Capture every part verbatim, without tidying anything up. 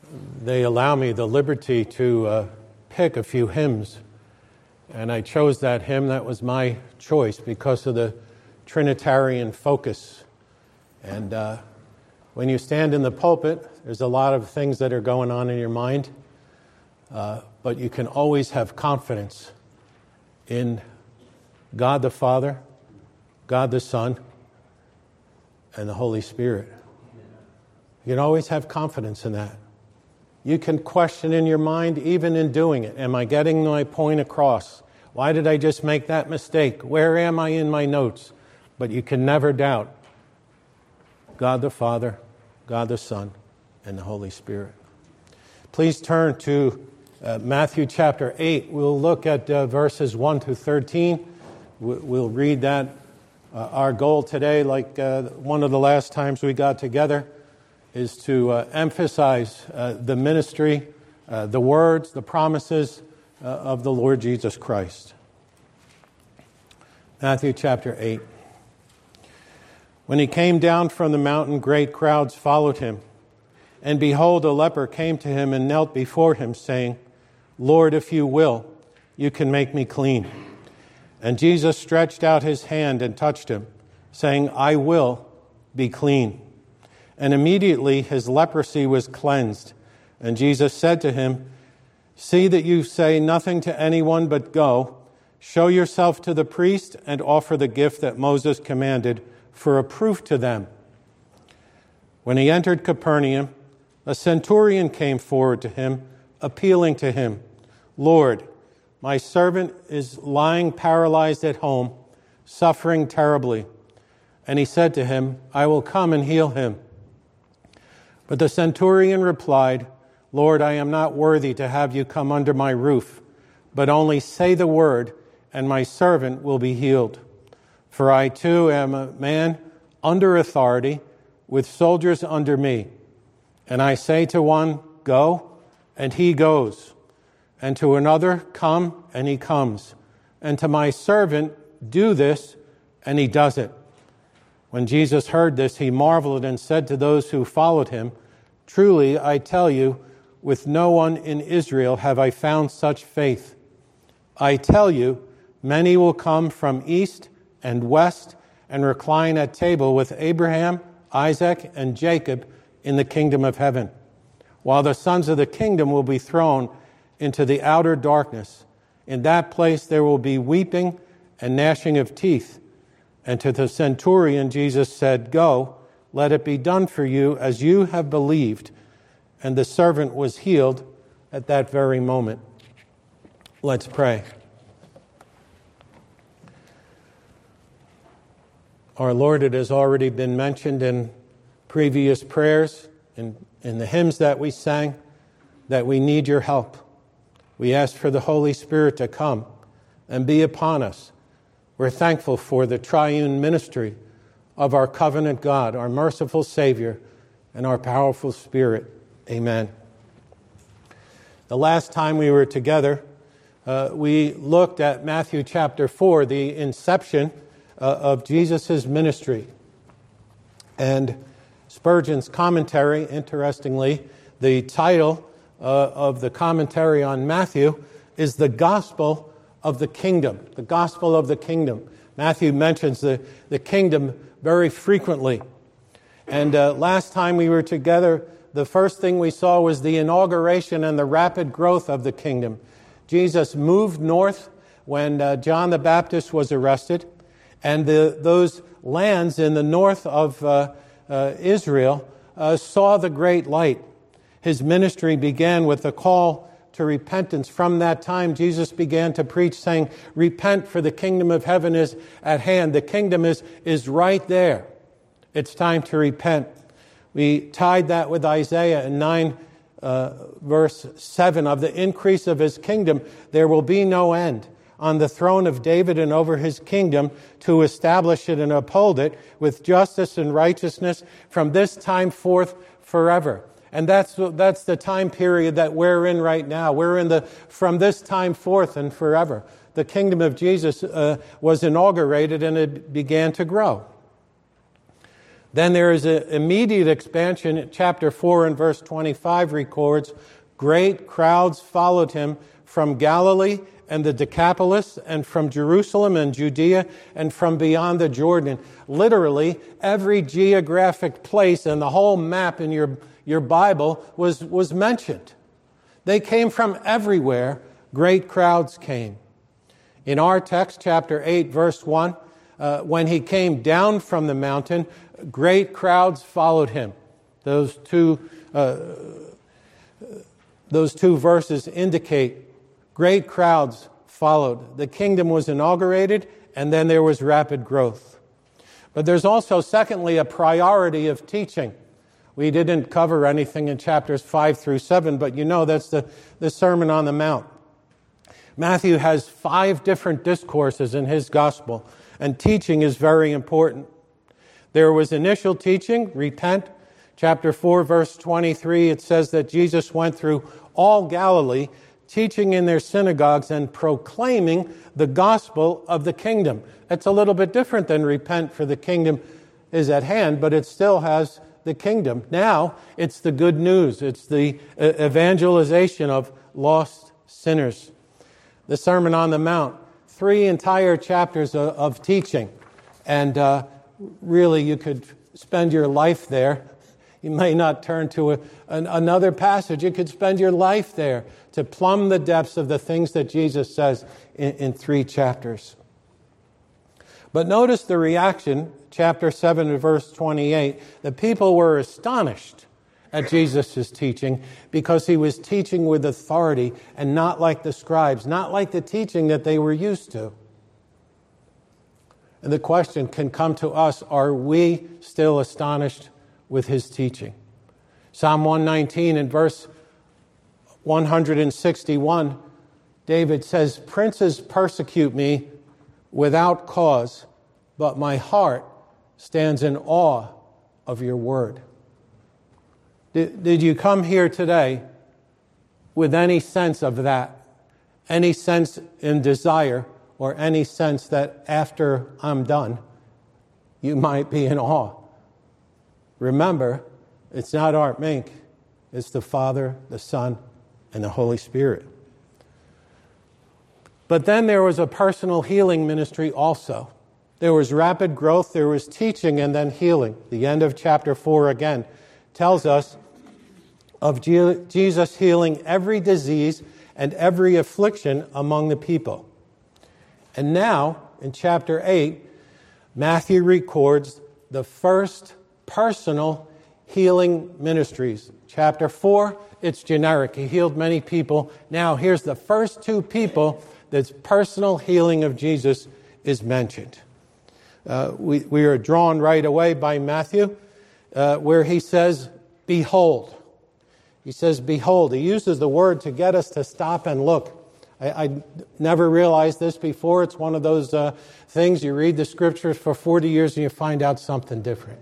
they allow me the liberty to uh, pick a few hymns. And I chose that hymn. That was my choice because of the Trinitarian focus. And uh, when you stand in the pulpit, there's a lot of things that are going on in your mind. Uh, but you can always have confidence in God the Father, God the Son, and the Holy Spirit. You can always have confidence in that. You can question in your mind, even in doing it. Am I getting my point across? Why did I just make that mistake? Where am I in my notes? But you can never doubt God the Father, God the Son, and the Holy Spirit. Please turn to uh, Matthew chapter eight. We'll look at uh, verses one to thirteen. We'll read that. Uh, our goal today, like uh, one of the last times we got together, is to uh, emphasize uh, the ministry, uh, the words, the promises uh, of the Lord Jesus Christ. Matthew chapter eight. When he came down from the mountain, great crowds followed him. And behold, a leper came to him and knelt before him, saying, Lord, if you will, you can make me clean. And Jesus stretched out his hand and touched him, saying, I will be clean. And immediately his leprosy was cleansed. And Jesus said to him, see that you say nothing to anyone, but go, show yourself to the priest, and offer the gift that Moses commanded for a proof to them. When he entered Capernaum, a centurion came forward to him, appealing to him, Lord, my servant is lying paralyzed at home, suffering terribly. And he said to him, I will come and heal him. But the centurion replied, Lord, I am not worthy to have you come under my roof, but only say the word, and my servant will be healed. For I too am a man under authority, with soldiers under me. And I say to one, go, and he goes. And to another, come, and he comes. And to my servant, do this, and he does it. When Jesus heard this, he marveled and said to those who followed him, truly, I tell you, with no one in Israel have I found such faith. I tell you, many will come from east and west and recline at table with Abraham, Isaac, and Jacob in the kingdom of heaven, while the sons of the kingdom will be thrown into the outer darkness. In that place there will be weeping and gnashing of teeth. And to the centurion Jesus said, go, let it be done for you as you have believed. And the servant was healed at that very moment. Let's pray. Our Lord, it has already been mentioned in previous prayers, in, in the hymns that we sang, that we need your help. We ask for the Holy Spirit to come and be upon us. We're thankful for the triune ministry of our covenant God, our merciful Savior, and our powerful Spirit. Amen. The last time we were together, uh, we looked at Matthew chapter four, the inception uh, of Jesus' ministry. And Spurgeon's commentary, interestingly, the title uh, of the commentary on Matthew is the Gospel of the Kingdom. The Gospel of the Kingdom. Matthew mentions the, the kingdom very frequently. And uh, last time we were together, the first thing we saw was the inauguration and the rapid growth of the kingdom. Jesus moved north when uh, John the Baptist was arrested, and the, those lands in the north of uh, uh, Israel uh, saw the great light. His ministry began with a call to repentance. From that time, Jesus began to preach, saying, repent, for the kingdom of heaven is at hand. The kingdom is, is right there. It's time to repent. We tied that with Isaiah in nine, uh, verse seven, of the increase of his kingdom, there will be no end on the throne of David and over his kingdom, to establish it and uphold it with justice and righteousness from this time forth forever. And that's that's the time period that we're in right now. We're in the from this time forth and forever. The kingdom of Jesus uh, was inaugurated, and it began to grow. Then there is an immediate expansion. Chapter four and verse twenty-five records, great crowds followed him from Galilee and the Decapolis, and from Jerusalem and Judea, and from beyond the Jordan. Literally, every geographic place in the whole map in your, your Bible was, was mentioned. They came from everywhere. Great crowds came. In our text, chapter eight, verse one, uh, when he came down from the mountain, great crowds followed him. Those two, uh, those two verses indicate great crowds followed. The kingdom was inaugurated, and then there was rapid growth. But there's also, secondly, a priority of teaching. We didn't cover anything in chapters five through seven, but you know that's the, the Sermon on the Mount. Matthew has five different discourses in his gospel, and teaching is very important. There was initial teaching, repent. Chapter four, verse twenty-three, it says that Jesus went through all Galilee, teaching in their synagogues and proclaiming the gospel of the kingdom. It's a little bit different than repent, for the kingdom is at hand, but it still has the kingdom. Now, it's the good news. It's the evangelization of lost sinners. The Sermon on the Mount, three entire chapters of, of teaching. And uh, really, you could spend your life there. You may not turn to a, an, another passage. You could spend your life there to plumb the depths of the things that Jesus says in, in three chapters. But notice the reaction, chapter seven, verse twenty-eight. The people were astonished at Jesus' teaching because he was teaching with authority and not like the scribes, not like the teaching that they were used to. And the question can come to us, are we still astonished with his teaching? Psalm one nineteen and verse one hundred sixty-one, David says, princes persecute me without cause, but my heart stands in awe of your word. Did, did you come here today with any sense of that? Any sense in desire, or any sense that after I'm done, you might be in awe? Remember, it's not Art Mink. It's the Father, the Son, and the Holy Spirit. But then there was a personal healing ministry also. There was rapid growth, there was teaching, and then healing. The end of chapter four again tells us of Jesus healing every disease and every affliction among the people. And now, in chapter eight, Matthew records the first personal healing ministries. Chapter four, it's generic. He healed many people. Now, here's the first two people that personal healing of Jesus is mentioned. Uh, we, we are drawn right away by Matthew, uh, where he says, behold. He says, behold. He uses the word to get us to stop and look. I, I never realized this before. It's one of those uh, things you read the scriptures for forty years and you find out something different.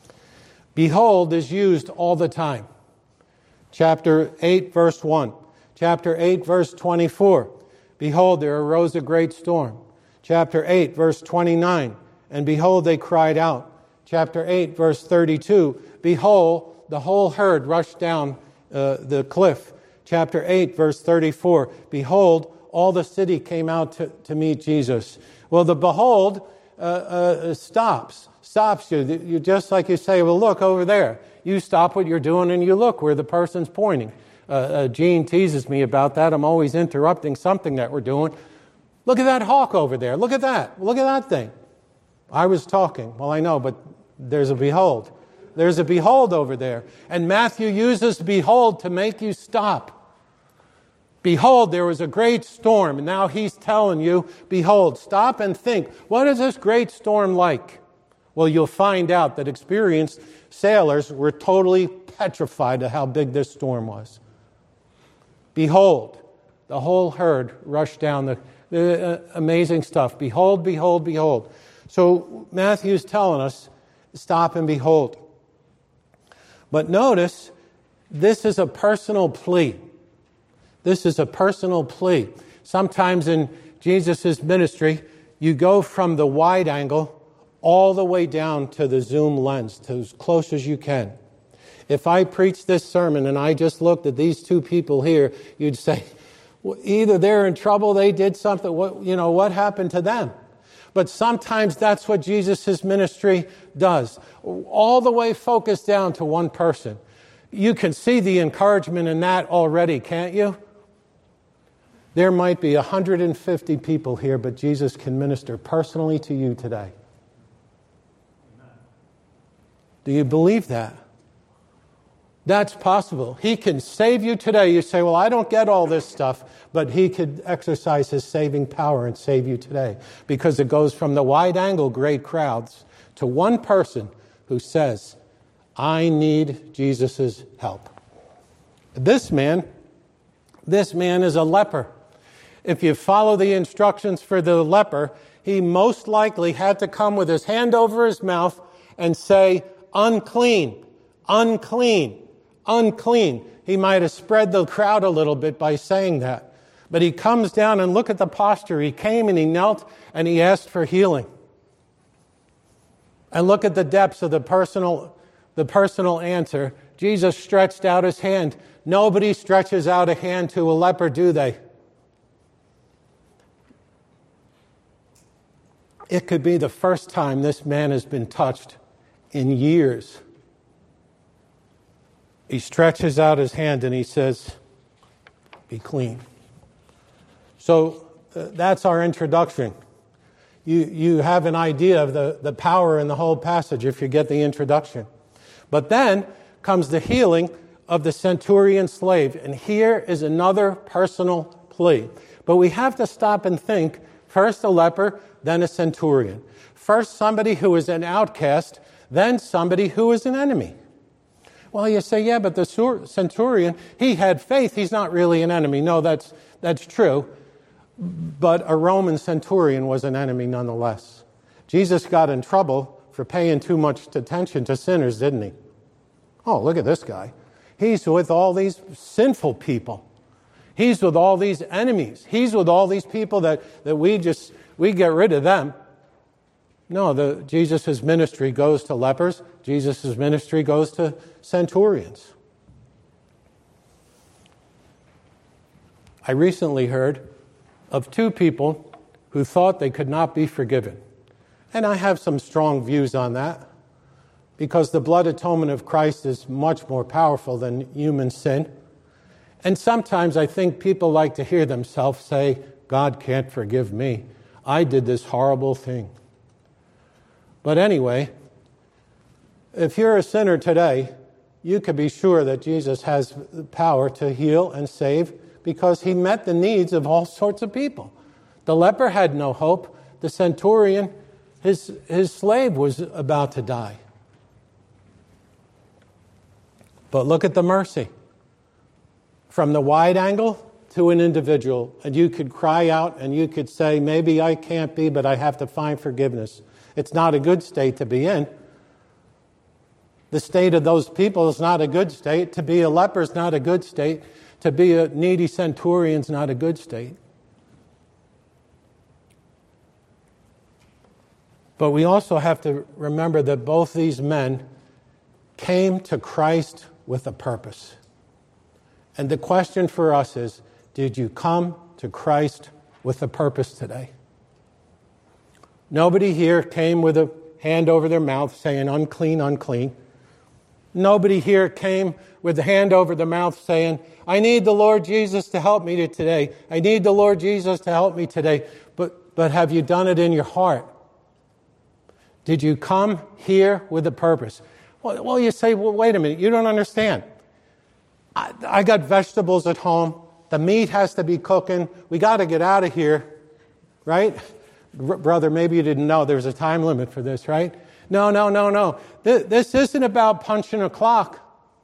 Behold is used all the time. Chapter eight, verse one. Chapter eight, verse twenty-four. Behold, there arose a great storm. Chapter eight, verse twenty-nine. And behold, they cried out. Chapter eight, verse thirty-two. Behold, the whole herd rushed down uh, the cliff. Chapter eight, verse thirty-four. Behold, all the city came out to, to meet Jesus. Well, the behold uh, uh, stops. Stops you. You just like you say, well, look over there. You stop what you're doing and you look where the person's pointing. Uh, uh, Gene teases me about that. I'm always interrupting something that we're doing. Look at that hawk over there. Look at that. Look at that thing. I was talking. Well, I know, but there's a behold. There's a behold over there. And Matthew uses behold to make you stop. Behold, there was a great storm. And now he's telling you, behold, stop and think. What is this great storm like? Well, you'll find out that experienced sailors were totally petrified of how big this storm was. Behold, the whole herd rushed down the, the uh, amazing stuff. Behold, behold, behold. So Matthew's telling us, stop and behold. But notice, this is a personal plea. This is a personal plea. Sometimes in Jesus' ministry, you go from the wide angle all the way down to the zoom lens, to as close as you can. If I preached this sermon and I just looked at these two people here, you'd say, well, either they're in trouble, they did something, what, you know, what happened to them? But sometimes that's what Jesus' ministry does. All the way focused down to one person. You can see the encouragement in that already, can't you? There might be one hundred fifty people here, but Jesus can minister personally to you today. Do you believe that? That's possible. He can save you today. You say, well, I don't get all this stuff, but He could exercise His saving power and save you today, because it goes from the wide-angle great crowds to one person who says, I need Jesus' help. This man, this man is a leper. If you follow the instructions for the leper, he most likely had to come with his hand over his mouth and say, unclean, unclean, unclean. He might have spread the crowd a little bit by saying that. But he comes down and look at the posture. He came and he knelt and he asked for healing. And look at the depths of the personal, the personal answer. Jesus stretched out His hand. Nobody stretches out a hand to a leper, do they? It could be the first time this man has been touched in years. He stretches out his hand and he says, be clean. So uh, that's our introduction. You, you have an idea of the, the power in the whole passage if you get the introduction. But then comes the healing of the centurion slave. And here is another personal plea. But we have to stop and think, first a leper, then a centurion. First somebody who is an outcast, then somebody who is an enemy. Well, you say, yeah, but the centurion, he had faith. He's not really an enemy. No, that's that's true. But a Roman centurion was an enemy nonetheless. Jesus got in trouble for paying too much attention to sinners, didn't he? Oh, look at this guy. He's with all these sinful people. He's with all these enemies. He's with all these people that, that we just, we get rid of them. No, the Jesus' ministry goes to lepers. Jesus' ministry goes to centurions. I recently heard of two people who thought they could not be forgiven. And I have some strong views on that, because the blood atonement of Christ is much more powerful than human sin. And sometimes I think people like to hear themselves say, God can't forgive me. I did this horrible thing. But anyway, if you're a sinner today, you can be sure that Jesus has the power to heal and save, because He met the needs of all sorts of people. The leper had no hope. The centurion, his, his slave was about to die. But look at the mercy. From the wide angle to an individual, and you could cry out and you could say, maybe I can't be, but I have to find forgiveness. It's not a good state to be in. The state of those people is not a good state. To be a leper is not a good state. To be a needy centurion is not a good state. But we also have to remember that both these men came to Christ with a purpose. And the question for us is, did you come to Christ with a purpose today? Nobody here came with a hand over their mouth saying, unclean, unclean. Nobody here came with a hand over their mouth saying, I need the Lord Jesus to help me today. I need the Lord Jesus to help me today. But, but have you done it in your heart? Did you come here with a purpose? Well, well you say, well, wait a minute, you don't understand. I, I got vegetables at home. The meat has to be cooking. We got to get out of here, right? R- brother, maybe you didn't know there's a time limit for this, right? No, no, no, no. Th- this isn't about punching a clock.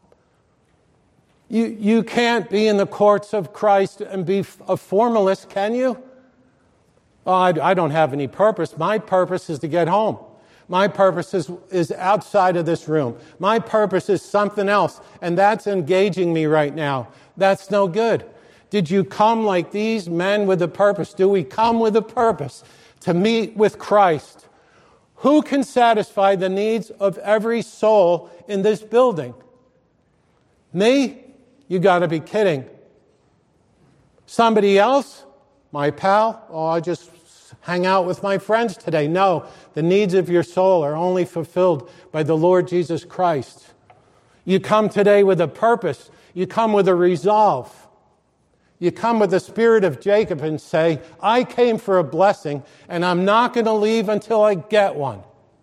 You, you can't be in the courts of Christ and be a formalist, can you? Oh, I, I don't have any purpose. My purpose is to get home. My purpose is, is outside of this room. My purpose is something else, and that's engaging me right now. That's no good. Did you come like these men with a purpose? Do we come with a purpose to meet with Christ? Who can satisfy the needs of every soul in this building? Me? You got to be kidding. Somebody else? My pal? Oh, I just hang out with my friends today. No, the needs of your soul are only fulfilled by the Lord Jesus Christ. You come today with a purpose. You come with a resolve. You come with the spirit of Jacob and say, I came for a blessing, and I'm not going to leave until I get one.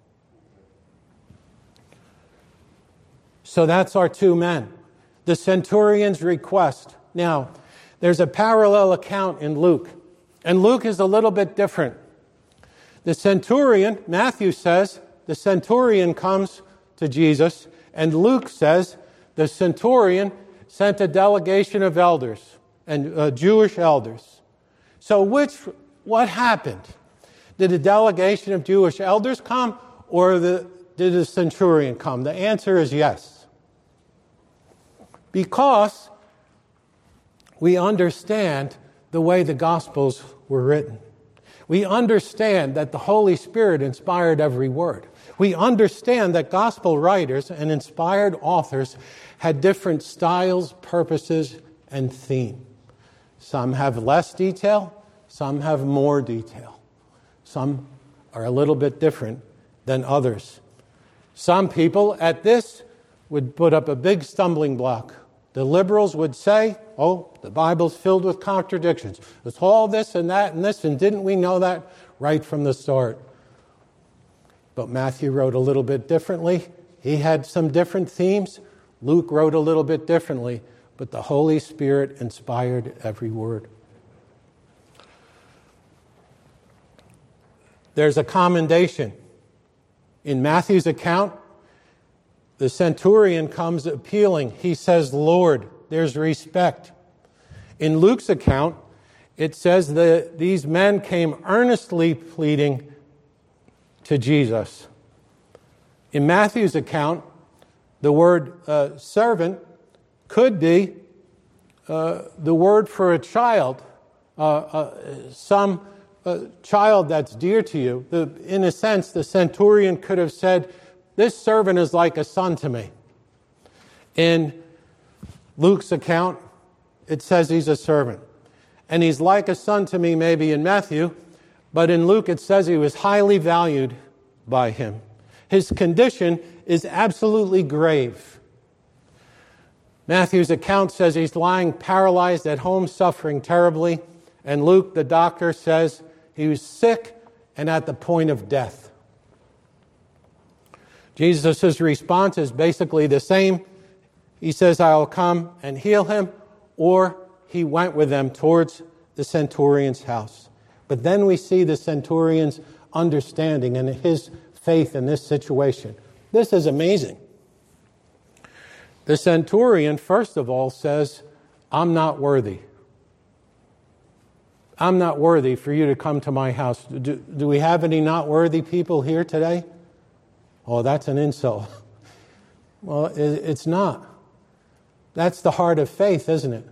So that's our two men. The centurion's request. Now, there's a parallel account in Luke, and Luke is a little bit different. The centurion, Matthew says, the centurion comes to Jesus, and Luke says the centurion sent a delegation of elders and uh, Jewish elders. So which, what happened? Did a delegation of Jewish elders come, or the, did the centurion come? The answer is yes. Because we understand the way the Gospels were written. We understand that the Holy Spirit inspired every word. We understand that gospel writers and inspired authors had different styles, purposes, and theme. Some have less detail, some have more detail. Some are a little bit different than others. Some people at this would put up a big stumbling block. The liberals would say, oh, the Bible's filled with contradictions. It's all this and that and this, and didn't we know that right from the start? But Matthew wrote a little bit differently. He had some different themes. Luke wrote a little bit differently, but the Holy Spirit inspired every word. There's a commendation. In Matthew's account, the centurion comes appealing. He says, Lord, there's respect. In Luke's account, it says that these men came earnestly pleading to Jesus. In Matthew's account, the word uh, servant could be uh, the word for a child, uh, uh, some uh, child that's dear to you. The, in a sense, the centurion could have said, this servant is like a son to me. In Luke's account, it says he's a servant. And he's like a son to me maybe in Matthew, but in Luke it says he was highly valued by him. His condition is absolutely grave. Matthew's account says he's lying paralyzed at home, suffering terribly. And Luke, the doctor, says he was sick and at the point of death. Jesus' response is basically the same. He says, I'll come and heal him, or he went with them towards the centurion's house. But then we see the centurion's understanding and his faith in this situation. This is amazing. The centurion, first of all, says, I'm not worthy. I'm not worthy for you to come to my house. Do, do we have any not worthy people here today? Oh, that's an insult. Well, it, it's not. That's the heart of faith, isn't it?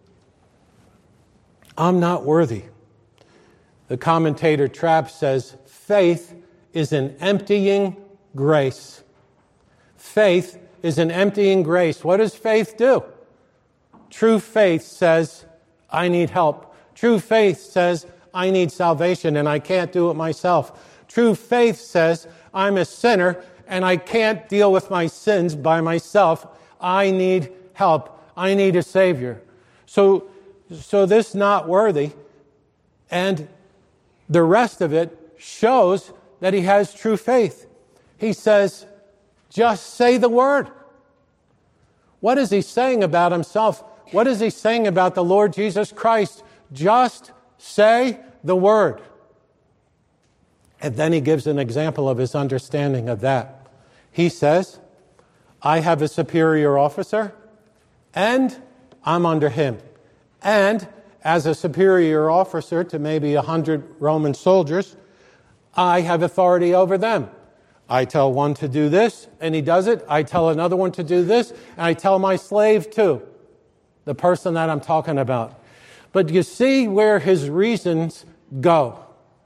I'm not worthy. The commentator Trapp says, faith is an emptying grace. Faith is an emptying grace. What does faith do? True faith says, I need help. True faith says, I need salvation and I can't do it myself. True faith says, I'm a sinner and I can't deal with my sins by myself. I need help. I need a Savior. So, so this not worthy, and the rest of it shows that he has true faith. He says, just say the word. What is he saying about himself? What is he saying about the Lord Jesus Christ? Just say the word. And then he gives an example of his understanding of that. He says, I have a superior officer, and I'm under him. And as a superior officer to maybe a hundred Roman soldiers, I have authority over them. I tell one to do this, and he does it. I tell another one to do this, and I tell my slave too, the person that I'm talking about. But you see where his reasons go.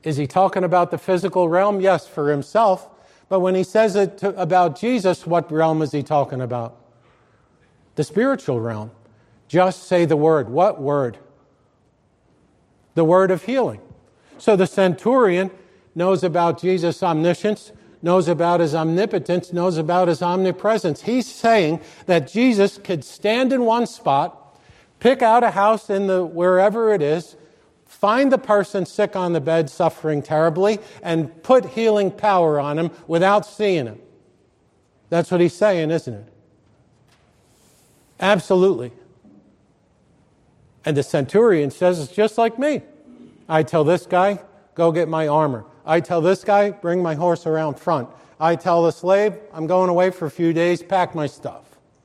Is he talking about the physical realm? Yes, for himself. But when he says it to, about Jesus, what realm is he talking about? The spiritual realm. Just say the word. What word? The word of healing. So the centurion knows about Jesus' omniscience, knows about his omnipotence, knows about his omnipresence. He's saying that Jesus could stand in one spot, pick out a house in the wherever it is, find the person sick on the bed suffering terribly, and put healing power on him without seeing him. That's what he's saying, isn't it? Absolutely. And the centurion says, it's just like me. I tell this guy, go get my armor. I tell this guy, bring my horse around front. I tell the slave, I'm going away for a few days, pack my stuff.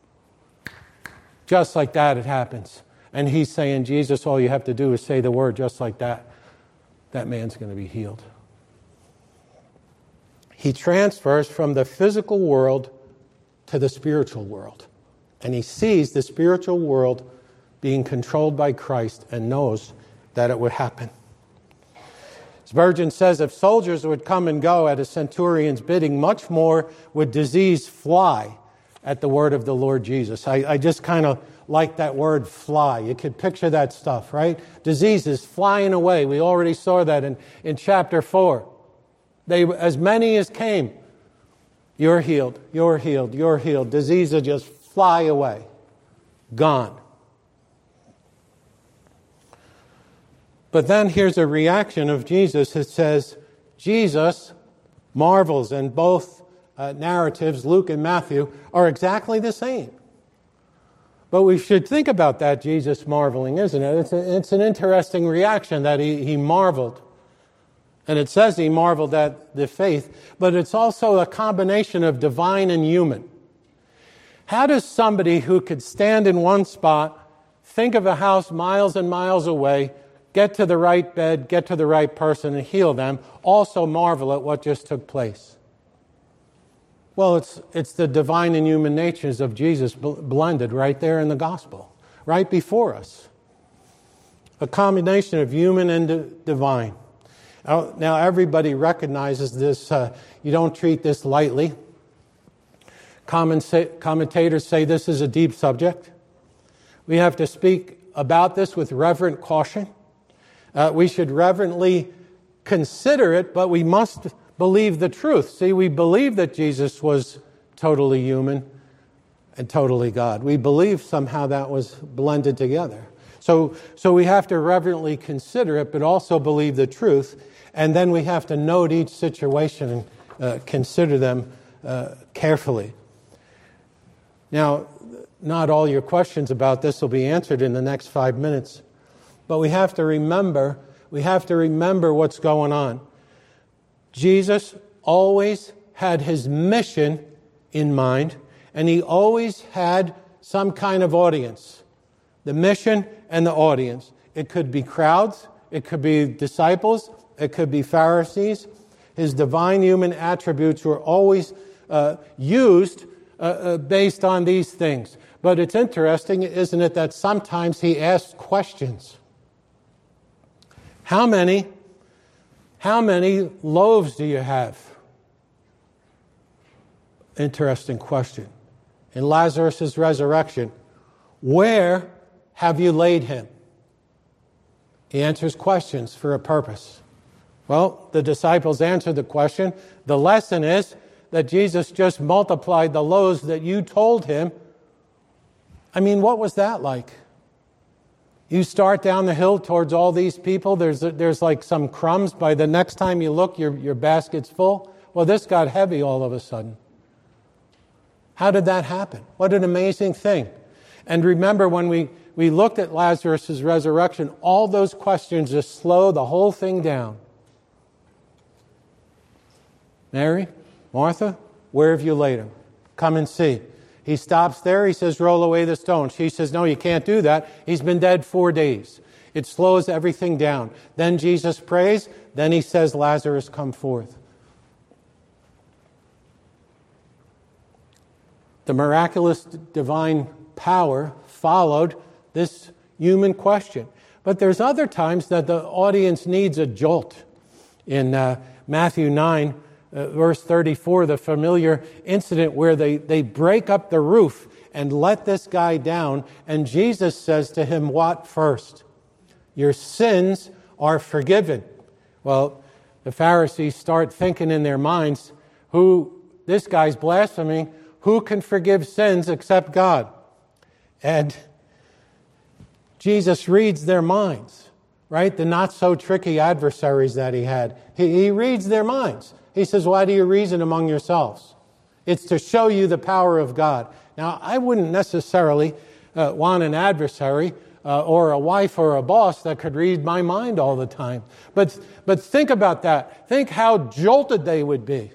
Just like that it happens. And he's saying, Jesus, all you have to do is say the word just like that. That man's going to be healed. He transfers from the physical world to the spiritual world. And he sees the spiritual world being controlled by Christ and knows that it would happen. Spurgeon says, if soldiers would come and go at a centurion's bidding, much more would disease fly at the word of the Lord Jesus. I, I just kind of like that word fly. You could picture that stuff, right? Diseases flying away. We already saw that in, in chapter four. They, as many as came, you're healed, you're healed, you're healed. Diseases just fly away. Gone. But then here's a reaction of Jesus. It says, Jesus marvels, and both uh, narratives, Luke and Matthew, are exactly the same. But we should think about that, Jesus marveling, isn't it? It's, a, it's an interesting reaction that he, he marveled. And it says he marveled at the faith, but it's also a combination of divine and human. How does somebody who could stand in one spot, think of a house miles and miles away, get to the right bed, get to the right person, and heal them, also marvel at what just took place? Well, it's it's the divine and human natures of Jesus blended right there in the gospel, right before us. A combination of human and divine. Now, now everybody recognizes this. Uh, you don't treat this lightly. Commentators say this is a deep subject. We have to speak about this with reverent caution. Uh, we should reverently consider it, but we must believe the truth. See, we believe that Jesus was totally human and totally God. We believe somehow that was blended together. So, so we have to reverently consider it, but also believe the truth. And then we have to note each situation and uh, consider them uh, carefully. Now, not all your questions about this will be answered in the next five minutes. But we have to remember, we have to remember what's going on. Jesus always had his mission in mind, and he always had some kind of audience. The mission and the audience. It could be crowds, it could be disciples, it could be Pharisees. His divine human attributes were always uh, used uh, uh, based on these things. But it's interesting, isn't it, that sometimes he asked questions. How many, how many loaves do you have? Interesting question. In Lazarus' resurrection, where have you laid him? He answers questions for a purpose. Well, the disciples answered the question. The lesson is that Jesus just multiplied the loaves that you told him. I mean, what was that like? You start down the hill towards all these people. There's there's like some crumbs. By the next time you look, your, your basket's full. Well, this got heavy all of a sudden. How did that happen? What an amazing thing. And remember, when we, we looked at Lazarus' resurrection, all those questions just slow the whole thing down. Mary, Martha, where have you laid him? Come and see. He stops there. He says, roll away the stone. She says, no, you can't do that. He's been dead four days. It slows everything down. Then Jesus prays. Then he says, Lazarus, come forth. The miraculous divine power followed this human question. But there's other times that the audience needs a jolt. In uh, Matthew nine, uh, verse thirty-four, the familiar incident where they, they break up the roof and let this guy down, and Jesus says to him, what first? Your sins are forgiven. Well, the Pharisees start thinking in their minds, who, this guy's blaspheming, who can forgive sins except God? And Jesus reads their minds, right? The not-so-tricky adversaries that he had. He, he reads their minds. He says, why do you reason among yourselves? It's to show you the power of God. Now, I wouldn't necessarily uh, want an adversary uh, or a wife or a boss that could read my mind all the time. But, but think about that. Think how jolted they would be.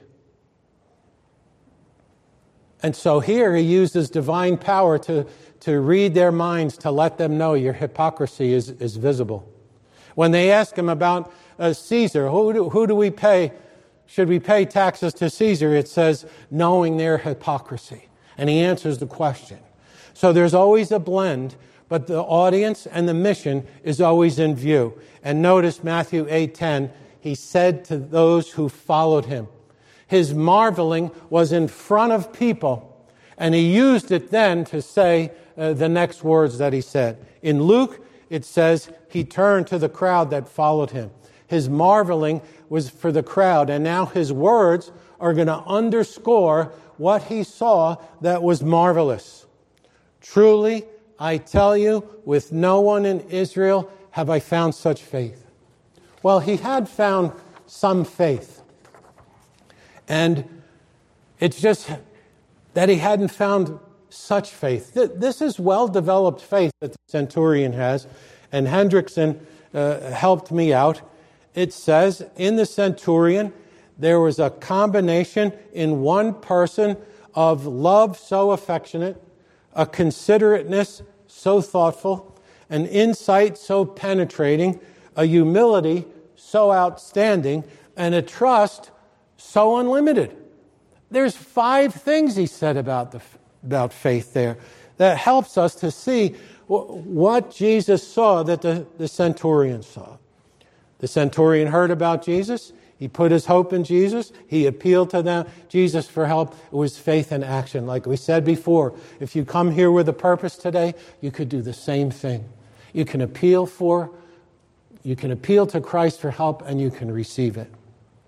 And so here he uses divine power to, to read their minds, to let them know your hypocrisy is, is visible. When they ask him about uh, Caesar, who do, who do we pay? Should we pay taxes to Caesar? It says, knowing their hypocrisy. And he answers the question. So there's always a blend, but the audience and the mission is always in view. And notice Matthew eight ten, he said to those who followed him. His marveling was in front of people, and he used it then to say uh, the next words that he said. In Luke, it says he turned to the crowd that followed him. His marveling was for the crowd, and now his words are going to underscore what he saw that was marvelous. Truly, I tell you, with no one in Israel have I found such faith. Well, he had found some faith. And it's just that he hadn't found such faith. This is well-developed faith that the centurion has. And Hendrickson uh, helped me out. It says in the centurion, there was a combination in one person of love so affectionate, a considerateness so thoughtful, an insight so penetrating, a humility so outstanding, and a trust so unlimited. There's five things he said about the about faith there that helps us to see what Jesus saw that the, the centurion saw. The centurion heard about Jesus. He put his hope in Jesus. He appealed to them, Jesus for help. It was faith in action. Like we said before, if you come here with a purpose today, you could do the same thing. You can appeal for, you can appeal to Christ for help, and you can receive it.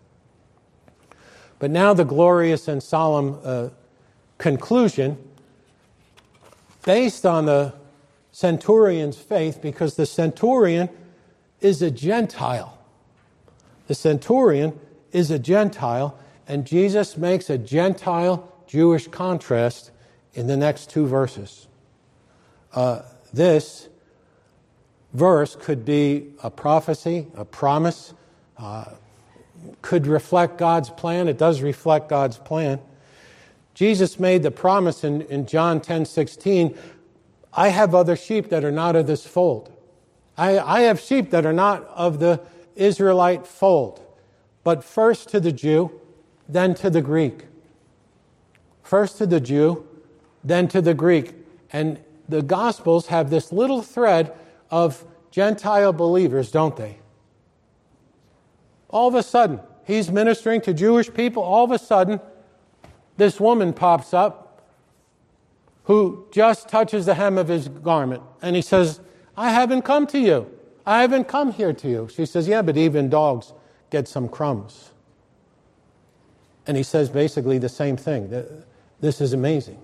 But now the glorious and solemn uh, conclusion, based on the centurion's faith, because the centurion is a Gentile. The centurion is a Gentile, and Jesus makes a Gentile-Jewish contrast in the next two verses. Uh, this verse could be a prophecy, a promise, uh, could reflect God's plan. It does reflect God's plan. Jesus made the promise in, in John ten sixteen, I have other sheep that are not of this fold. I, I have sheep that are not of the Israelite fold. But first to the Jew, then to the Greek. First to the Jew, then to the Greek. And the Gospels have this little thread of Gentile believers, don't they? All of a sudden, he's ministering to Jewish people. All of a sudden, this woman pops up who just touches the hem of his garment. And he says, I haven't come to you. I haven't come here to you. She says, yeah, but even dogs get some crumbs. And he says basically the same thing. This is amazing.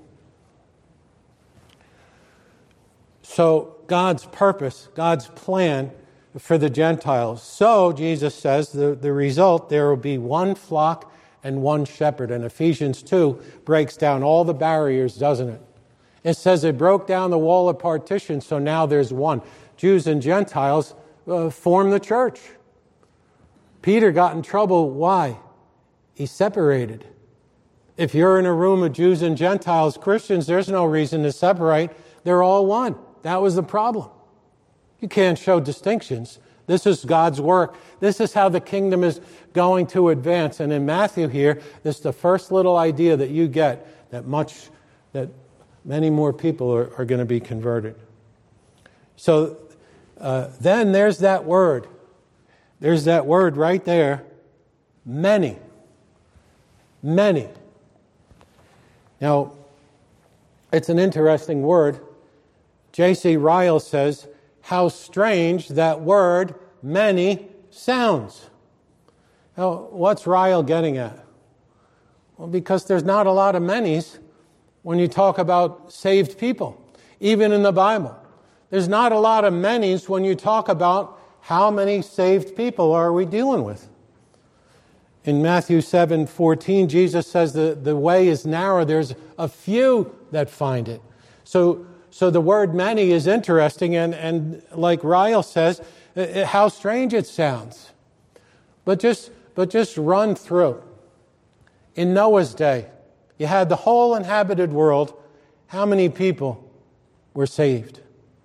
So God's purpose, God's plan for the Gentiles. So, Jesus says, the, the result, there will be one flock and one shepherd. And Ephesians two breaks down all the barriers, doesn't it? It says it broke down the wall of partition, so now there's one. Jews and Gentiles uh, form the church. Peter got in trouble. Why? He separated. If you're in a room of Jews and Gentiles, Christians, there's no reason to separate. They're all one. That was the problem. You can't show distinctions. This is God's work. This is how the kingdom is going to advance. And in Matthew here, this is the first little idea that you get that much, that many more people are, are going to be converted. So uh, then there's that word. There's that word right there Many. Many. Now, it's an interesting word. J C Ryle says, how strange that word, many, sounds. Now, what's Ryle getting at? Well, because there's not a lot of manys when you talk about saved people, even in the Bible. There's not a lot of manys when you talk about how many saved people are we dealing with. In Matthew seven fourteen, Jesus says the, the way is narrow. There's a few that find it. So, so the word many is interesting, and, and like Ryle says, uh, how strange it sounds. But just, but just run through. In Noah's day, you had the whole inhabited world. How many people were saved?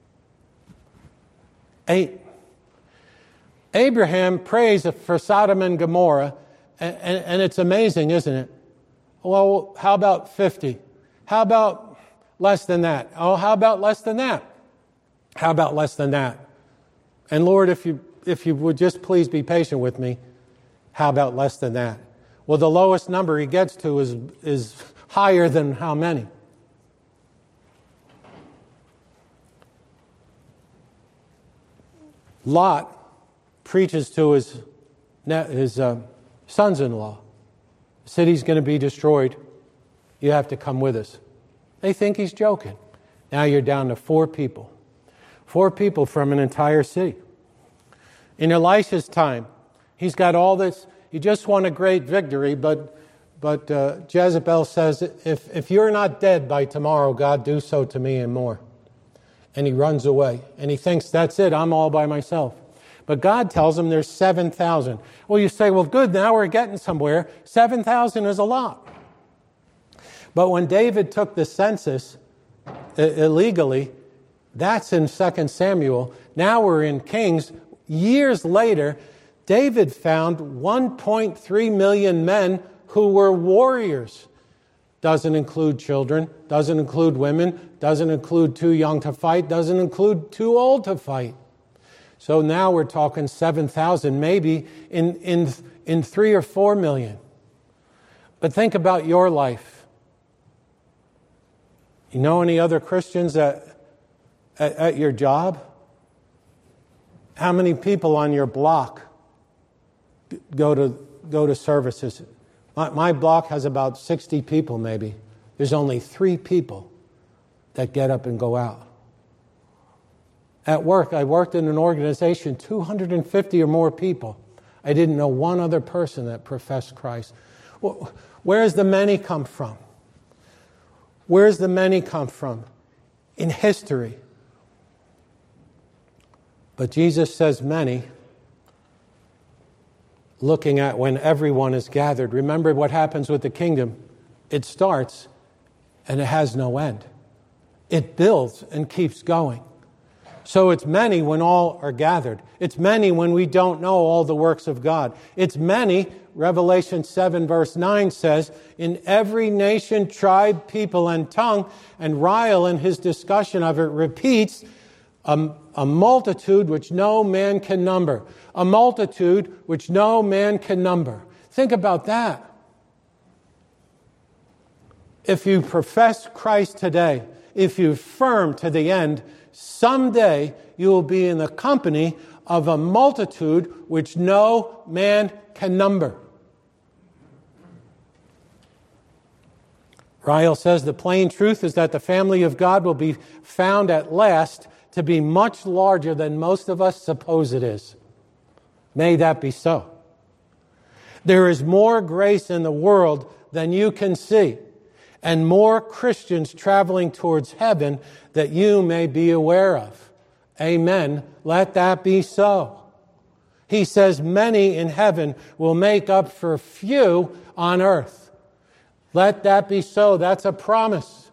Eight. Abraham prays for Sodom and Gomorrah, and, and, and it's amazing, isn't it? Well, how about fifty? How about less than that? Oh, how about less than that? How about less than that? And Lord, if you if you would just please be patient with me, how about less than that? Well, the lowest number he gets to is, is higher than how many? Lot preaches to his, his uh, sons-in-law, the city's going to be destroyed. You have to come with us. They think he's joking. Now you're down to four people. Four people from an entire city. In Elisha's time, he's got all this. He just won a great victory, but but uh, Jezebel says, if, if you're not dead by tomorrow, God, do so to me and more. And he runs away. And he thinks, that's it, I'm all by myself. But God tells him there's seven thousand. Well, you say, well, good, now we're getting somewhere. seven thousand is a lot. But when David took the census uh, illegally, that's in Second Samuel. Now we're in Kings. Years later, David found one point three million men who were warriors. Doesn't include children, doesn't include women, doesn't include too young to fight, doesn't include too old to fight. So now we're talking seven thousand, maybe in, in, in three or four million. But think about your life. You know any other Christians at, at, at your job? How many people on your block go to go to services? My, my block has about sixty people maybe. There's only three people that get up and go out. At work, I worked in an organization, two hundred fifty or more people. I didn't know one other person that professed Christ. Well, where's the many come from? Where's the many come from? In history. But Jesus says many, looking at when everyone is gathered. Remember what happens with the kingdom. It starts and it has no end. It builds and keeps going. So it's many when all are gathered. It's many when we don't know all the works of God. It's many, Revelation seven verse nine says, in every nation, tribe, people, and tongue. And Ryle in his discussion of it repeats, a, a multitude which no man can number. A multitude which no man can number. Think about that. If you profess Christ today, if you firm to the end, someday you will be in the company of a multitude which no man can number. Ryle says the plain truth is that the family of God will be found at last to be much larger than most of us suppose it is. May that be so. There is more grace in the world than you can see, and more Christians traveling towards heaven that you may be aware of. Amen. Let that be so. He says many in heaven will make up for few on earth. Let that be so. That's a promise.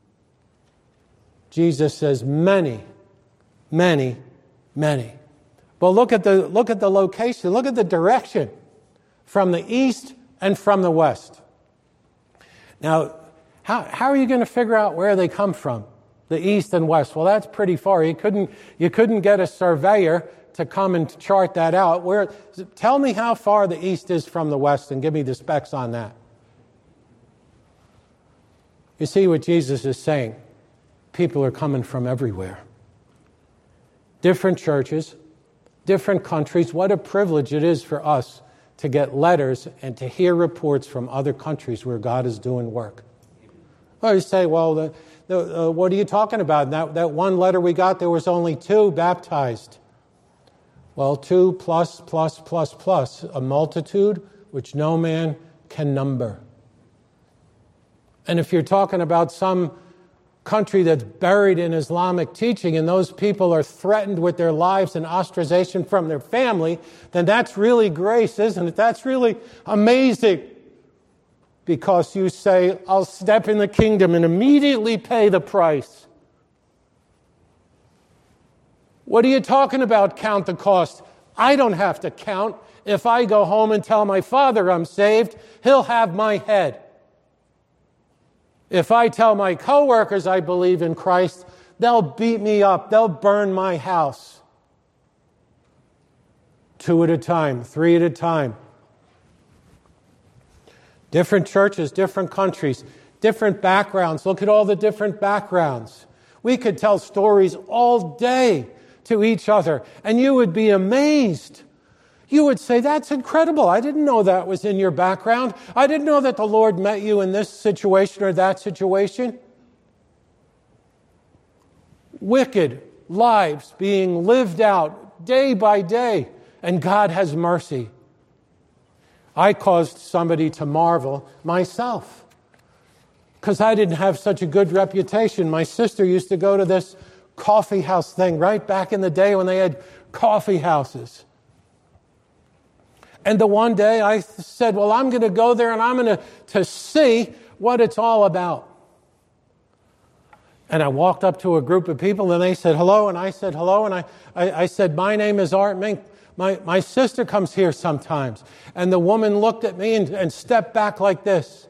Jesus says many, many, many. But look at the look at the location. Look at the direction from the east and from the west. Now, how how are you going to figure out where they come from? The east and west. Well, that's pretty far. You couldn't you couldn't get a surveyor to come and chart that out. Where, tell me how far the East is from the West and give me the specs on that. You see what Jesus is saying? People are coming from everywhere. Different churches, different countries. What a privilege it is for us to get letters and to hear reports from other countries where God is doing work. Well, you say, well, the, the, uh, what are you talking about? That, that one letter we got, there was only two baptized. Well, two plus, plus, plus, plus, a multitude which no man can number. And if you're talking about some country that's buried in Islamic teaching and those people are threatened with their lives and ostracization from their family, then that's really grace, isn't it? That's really amazing. Because you say, I'll step in the kingdom and immediately pay the price. What are you talking about, count the cost? I don't have to count. If I go home and tell my father I'm saved, he'll have my head. If I tell my coworkers I believe in Christ, they'll beat me up. They'll burn my house. Two at a time, three at a time. Different churches, different countries, different backgrounds. Look at all the different backgrounds. We could tell stories all day to each other, and you would be amazed. You would say, that's incredible. I didn't know that was in your background. I didn't know that the Lord met you in this situation or that situation. Wicked lives being lived out day by day, and God has mercy. I caused somebody to marvel myself because I didn't have such a good reputation. My sister used to go to this coffee house thing right back in the day when they had coffee houses. And the one day I said, well, I'm going to go there and I'm going to, to see what it's all about. And I walked up to a group of people and they said hello, and I said hello, and I, I, I said, my name is Art Mink. My, my sister comes here sometimes. And the woman looked at me and, and stepped back like this.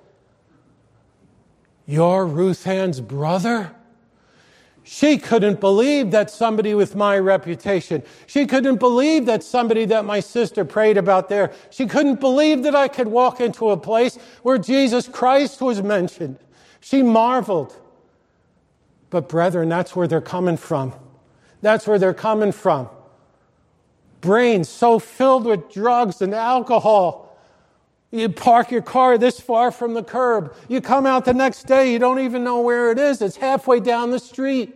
You're Ruth Ann's brother? She couldn't believe that somebody with my reputation. She couldn't believe that somebody that my sister prayed about there. She couldn't believe that I could walk into a place where Jesus Christ was mentioned. She marveled. But brethren, that's where they're coming from. That's where they're coming from. Brains so filled with drugs and alcohol. You park your car this far from the curb. You come out the next day, you don't even know where it is. It's halfway down the street.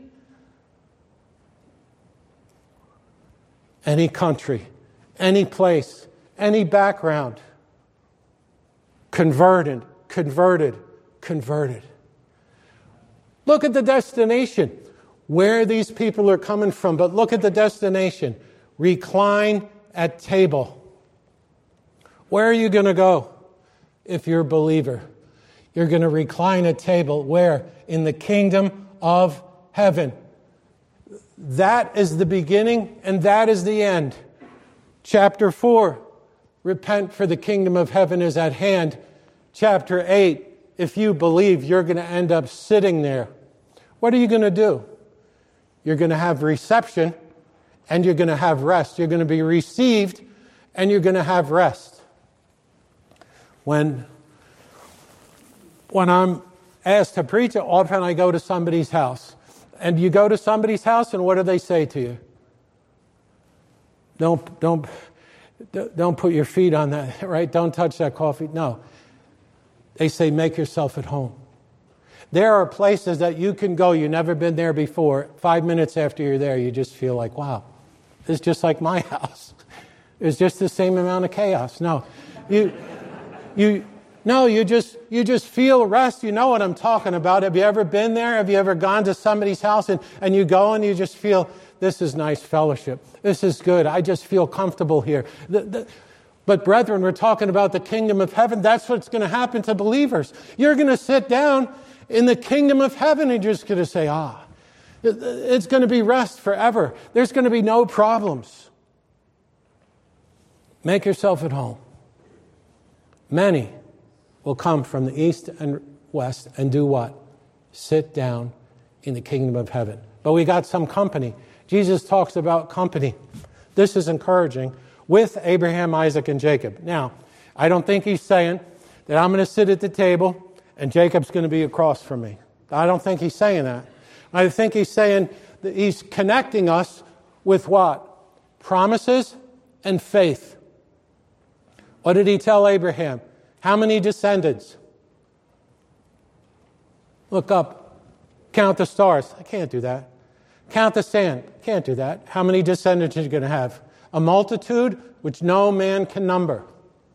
Any country, any place, any background. Converted, converted, converted. Look at the destination, where these people are coming from, but look at the destination. Recline at table. Where are you going to go if you're a believer? You're going to recline at table. Where? In the kingdom of heaven. That is the beginning and that is the end. Chapter four, repent for the kingdom of heaven is at hand. Chapter eight, if you believe, you're going to end up sitting there. What are you going to do? You're going to have reception and you're going to have rest. You're going to be received and you're going to have rest. When, when I'm asked to preach, often I go to somebody's house. And you go to somebody's house and what do they say to you? Don't, don't, don't put your feet on that, right? Don't touch that coffee. No. They say, make yourself at home. There are places that you can go, you've never been there before. Five minutes after you're there, you just feel like, wow, it's just like my house. It's just the same amount of chaos. No, you, you, no, you just, you just feel rest. You know what I'm talking about. Have you ever been there? Have you ever gone to somebody's house and, and you go and you just feel, this is nice fellowship. This is good. I just feel comfortable here. The, the, But brethren, we're talking about the kingdom of heaven. That's what's going to happen to believers. You're going to sit down in the kingdom of heaven and you're just going to say, ah, it's going to be rest forever. There's going to be no problems. Make yourself at home. Many will come from the east and west and do what? Sit down in the kingdom of heaven. But we got some company. Jesus talks about company. This is encouraging with Abraham, Isaac, and Jacob. Now, I don't think he's saying that I'm going to sit at the table and Jacob's going to be across from me. I don't think he's saying that. I think he's saying that he's connecting us with what? Promises and faith. What did he tell Abraham? How many descendants? Look up. Count the stars. I can't do that. Count the sand. Can't do that. How many descendants are you going to have? A multitude which no man can number.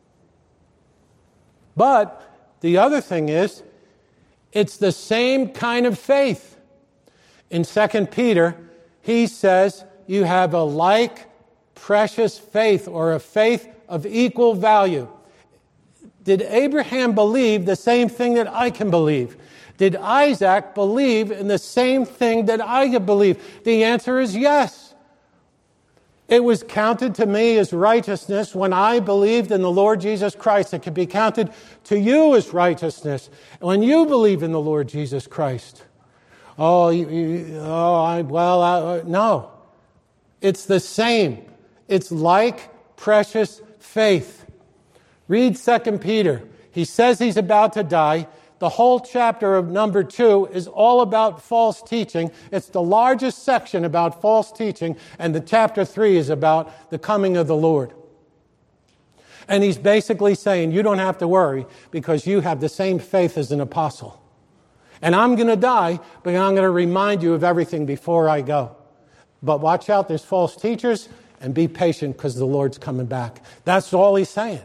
But the other thing is, it's the same kind of faith. In Second Peter, he says you have a like precious faith, or a faith of equal value. Did Abraham believe the same thing that I can believe? Did Isaac believe in the same thing that I can believe? The answer is yes. It was counted to me as righteousness when I believed in the Lord Jesus Christ. It can be counted to you as righteousness when you believe in the Lord Jesus Christ. Oh, you, you, oh, I, well, I, no. It's the same. It's like precious faith. Read Second Peter. He says he's about to die. The whole chapter of number two is all about false teaching. It's the largest section about false teaching, and the chapter three is about the coming of the Lord. And he's basically saying, you don't have to worry because you have the same faith as an apostle. And I'm going to die, but I'm going to remind you of everything before I go. But watch out, there's false teachers, and be patient because the Lord's coming back. That's all he's saying.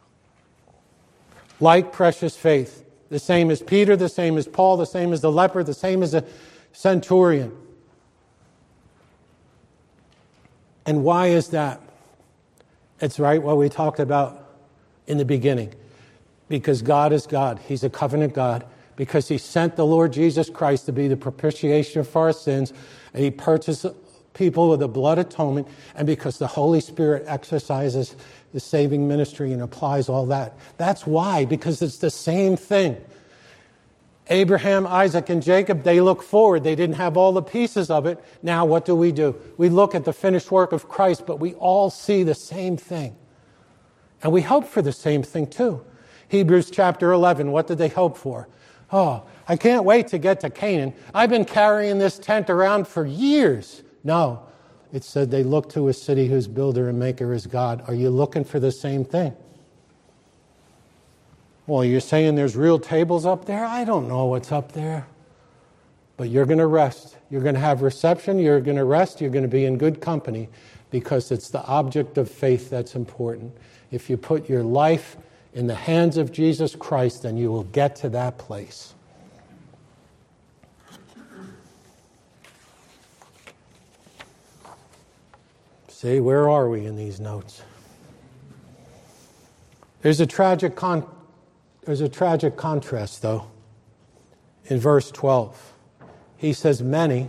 Like precious faith. The same as Peter, the same as Paul, the same as the leper, the same as the centurion. And why is that? It's right what we talked about in the beginning. Because God is God. He's a covenant God. Because he sent the Lord Jesus Christ to be the propitiation for our sins. And he purchased people with the blood atonement. And because the Holy Spirit exercises the saving ministry and applies all that. That's why, because it's the same thing. Abraham, Isaac, and Jacob, they look forward. They didn't have all the pieces of it. Now what do we do? We look at the finished work of Christ, but we all see the same thing. And we hope for the same thing too. Hebrews chapter eleven, what did they hope for? Oh, I can't wait to get to Canaan. I've been carrying this tent around for years. No. It said they look to a city whose builder and maker is God. Are you looking for the same thing? Well, you're saying there's real tables up there? I don't know what's up there. But you're going to rest. You're going to have reception. You're going to rest. You're going to be in good company because it's the object of faith that's important. If you put your life in the hands of Jesus Christ, then you will get to that place. See, where are we in these notes? There's a tragic con- there's a tragic contrast, though, in verse twelve. He says, many.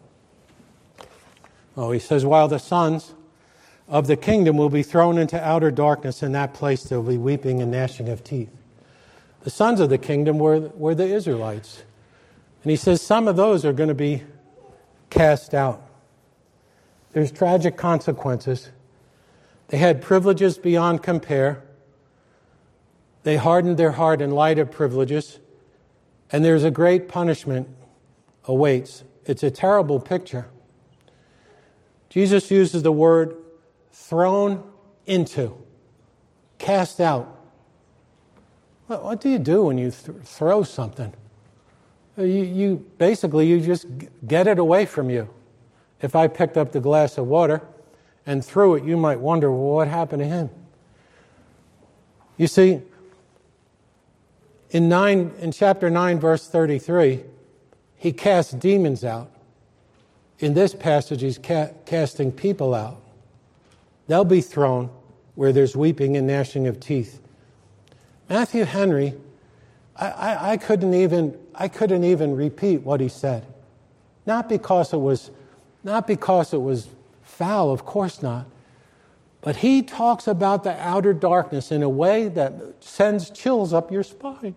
Oh, he says, while the sons of the kingdom will be thrown into outer darkness, in that place there will be weeping and gnashing of teeth. The sons of the kingdom were, were the Israelites. And he says some of those are going to be cast out. There's tragic consequences. They had privileges beyond compare. They hardened their heart in light of privileges. And there's a great punishment awaits. It's a terrible picture. Jesus uses the word thrown into, cast out. What, what do you do when you th- throw something? You, you basically, you just get it away from you. If I picked up the glass of water and threw it, you might wonder, well, what happened to him? You see, in nine, in chapter nine, verse thirty-three, he cast demons out. In this passage, he's ca- casting people out. They'll be thrown where there's weeping and gnashing of teeth. Matthew Henry, I, I, I couldn't even I couldn't even repeat what he said. Not because it was not because it was foul, of course not. But he talks about the outer darkness in a way that sends chills up your spine.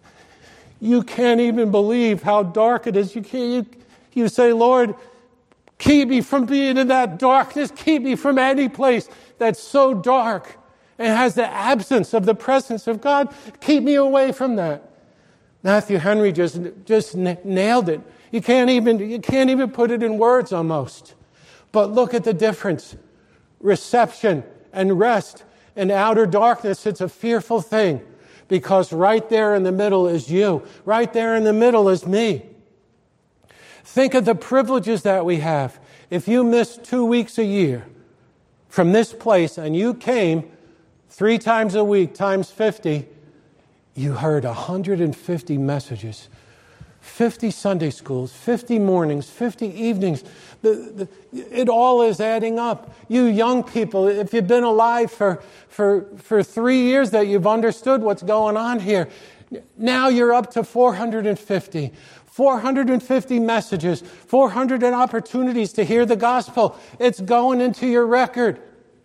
You can't even believe how dark it is. You can't. You, you say, Lord, Keep me from being in that darkness. Keep me from any place that's so dark and has the absence of the presence of God. Keep me away from that. Matthew Henry just, just nailed it. You can't even, you can't even put it in words almost. But look at the difference. Reception and rest in outer darkness, it's a fearful thing, because right there in the middle is you. Right there in the middle is me. Think of the privileges that we have. If you missed two weeks a year from this place and you came three times a week times fifty, you heard one hundred fifty messages, fifty Sunday schools, fifty mornings, fifty evenings. The, the, it all is adding up. You young people, if you've been alive for, for, for three years that you've understood what's going on here, now you're up to four hundred fifty. four hundred fifty messages, four hundred opportunities to hear the gospel. It's going into your record.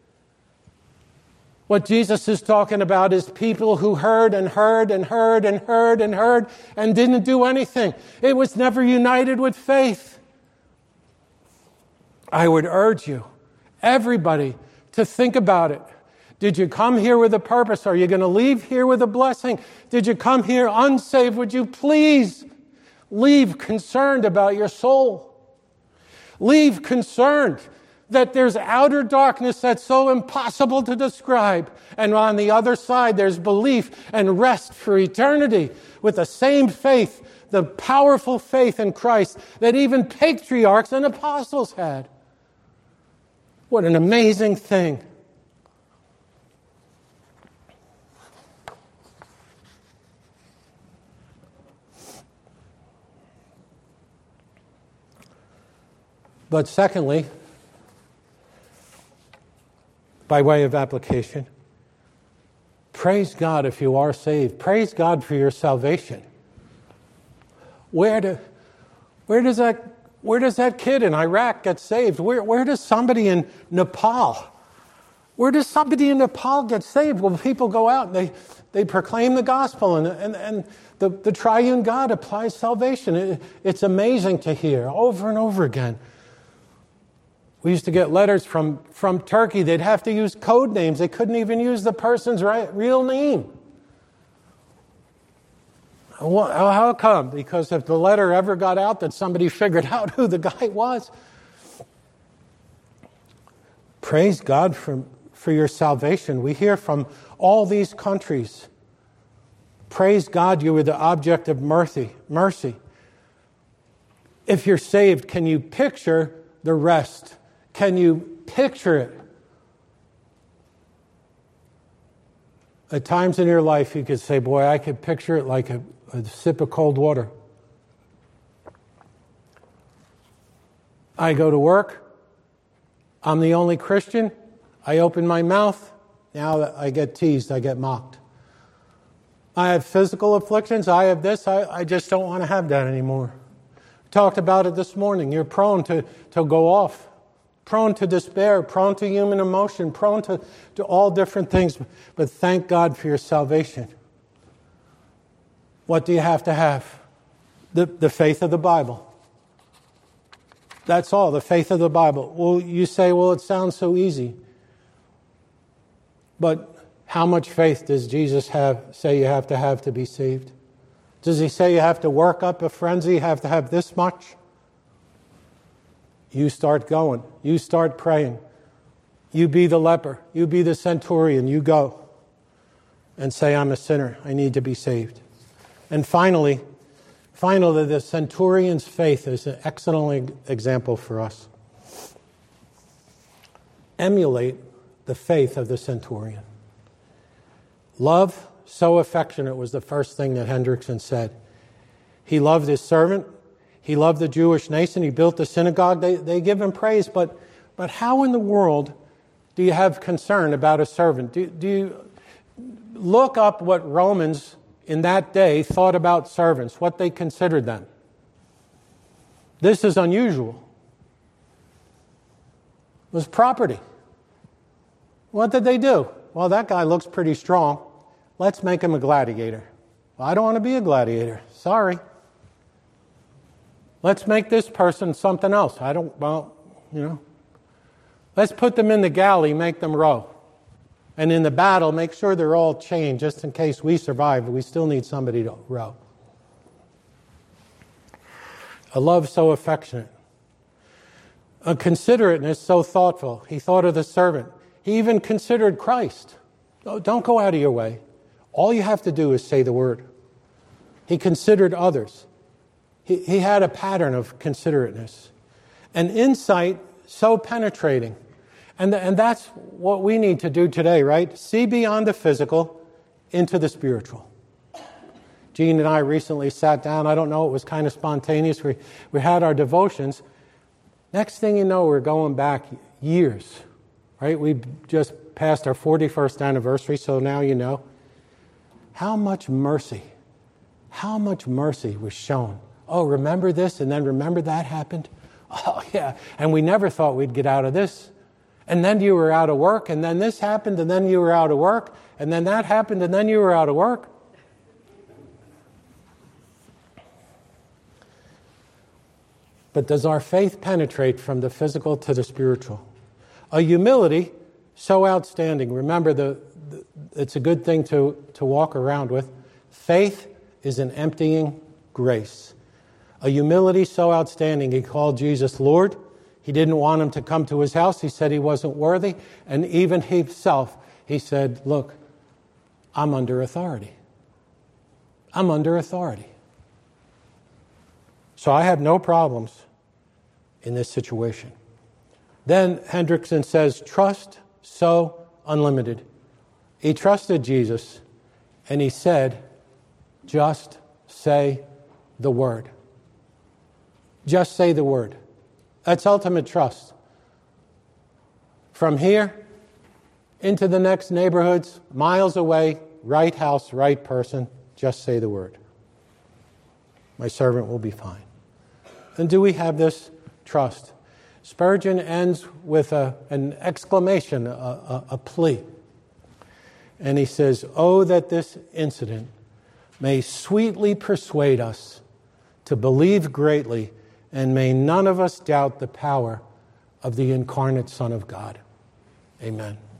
What Jesus is talking about is people who heard and heard and heard and heard and heard and didn't do anything. It was never united with faith. I would urge you, everybody, to think about it. Did you come here with a purpose? Are you going to leave here with a blessing? Did you come here unsaved? Would you please leave concerned about your soul? Leave concerned that there's outer darkness that's so impossible to describe. And on the other side, there's belief and rest for eternity with the same faith, the powerful faith in Christ that even patriarchs and apostles had. What an amazing thing. But secondly, by way of application, praise God if you are saved. Praise God for your salvation. Where do, where does that where does that kid in Iraq get saved? Where where does somebody in Nepal? Where does somebody in Nepal get saved? Well, people go out and they, they proclaim the gospel, and and, and the, the triune God applies salvation. It, it's amazing to hear over and over again. We used to get letters from, from Turkey. They'd have to use code names. They couldn't even use the person's right, real name. Well, how come? Because if the letter ever got out that somebody figured out who the guy was. Praise God for, for your salvation. We hear from all these countries. Praise God you were the object of mercy. mercy. If you're saved, can you picture the rest? Can you picture it? At times in your life, you could say, boy, I could picture it like a, a sip of cold water. I go to work. I'm the only Christian. I open my mouth. Now I get teased. I get mocked. I have physical afflictions. I have this. I, I just don't want to have that anymore. We talked about it this morning. You're prone to, to go off. Prone to despair, prone to human emotion, prone to, to all different things. But thank God for your salvation. What do you have to have? The, the faith of the Bible. That's all, the faith of the Bible. Well, you say, well, it sounds so easy. But how much faith does Jesus have, say you have to have to be saved? Does he say you have to work up a frenzy, you have to have this much? You start going. You start praying. You be the leper. You be the centurion. You go and say, I'm a sinner. I need to be saved. And finally, finally, the centurion's faith is an excellent example for us. Emulate the faith of the centurion. Love so affectionate was the first thing that Hendrickson said. He loved his servant. He loved the Jewish nation. He built the synagogue. They, they give him praise. But, but how in the world do you have concern about a servant? Do, do you look up what Romans in that day thought about servants, what they considered them? This is unusual. It was property. What did they do? Well, that guy looks pretty strong. Let's make him a gladiator. Well, I don't want to be a gladiator. Sorry. Let's make this person something else. I don't, well, you know. Let's put them in the galley, make them row. And in the battle, make sure they're all chained, just in case we survive, but we still need somebody to row. A love so affectionate. A considerateness so thoughtful. He thought of the servant. He even considered Christ. Oh, don't go out of your way. All you have to do is say the word. He considered others. He, he had a pattern of considerateness. An insight so penetrating. And, and that's what we need to do today, right? See beyond the physical into the spiritual. Jean and I recently sat down. I don't know, it was kind of spontaneous. We, we had our devotions. Next thing you know, we're going back years, right? We just passed our forty-first anniversary, so now you know. How much mercy, how much mercy was shown. Oh, remember this, and then remember that happened? Oh, yeah, and we never thought we'd get out of this. And then you were out of work, and then this happened, and then you were out of work, and then that happened, and then you were out of work. But does our faith penetrate from the physical to the spiritual? A humility so outstanding. Remember, the, the it's a good thing to, to walk around with. Faith is an emptying grace. A humility so outstanding. He called Jesus Lord. He didn't want him to come to his house. He said he wasn't worthy. And even himself, he said, look, I'm under authority. I'm under authority. So I have no problems in this situation. Then Hendrickson says, trust so unlimited. He trusted Jesus, and he said, just say the word. Just say the word. That's ultimate trust. From here into the next neighborhoods, miles away, right house, right person, just say the word. My servant will be fine. And do we have this trust? Spurgeon ends with a, an exclamation, a, a, a plea. And he says, oh, that this incident may sweetly persuade us to believe greatly, and may none of us doubt the power of the incarnate Son of God. Amen.